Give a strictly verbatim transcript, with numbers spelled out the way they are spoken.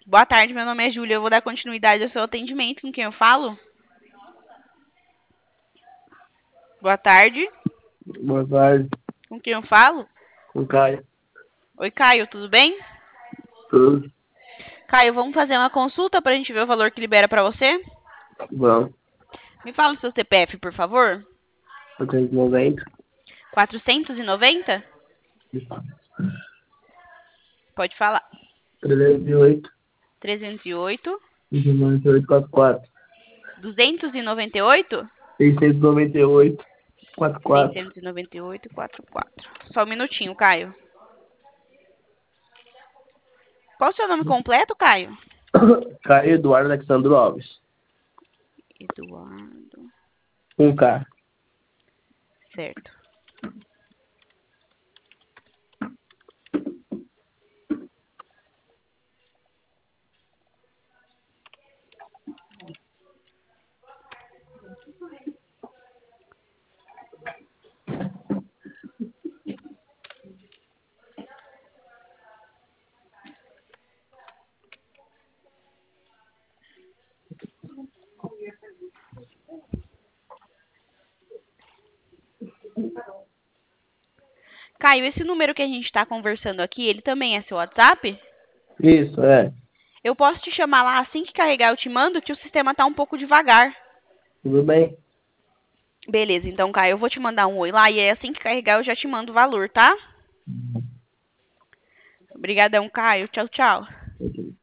Boa tarde, meu nome é Júlia. Eu vou dar continuidade ao seu atendimento. Com quem eu falo? Boa tarde. Boa tarde, Com quem eu falo? com o Caio. Oi, Caio, tudo bem? Tudo Caio, vamos fazer uma consulta pra gente ver o valor que libera pra você? bom. Me fala o seu C P F, por favor. quatrocentos e noventa. quatrocentos e noventa? Pode falar. trezentos e oito. trezentos e oito. noventa e oito, quarenta e quatro. duzentos e noventa e oito? seiscentos e noventa e oito, quarenta e quatro. seiscentos e noventa e oito, quarenta e quatro. Só um minutinho, Caio. Qual o seu nome completo, Caio? Caio Eduardo Alexandro Alves. Eduardo. Um K. Certo. Caio, esse número que a gente está conversando aqui, ele também é seu WhatsApp? Isso, é. Eu posso te chamar lá assim que carregar, eu te mando, que o sistema tá um pouco devagar. Tudo bem? Beleza, então, Caio, eu vou te mandar um oi lá e aí assim que carregar eu já te mando o valor, tá? Obrigadão, Caio. Tchau, tchau. Ok.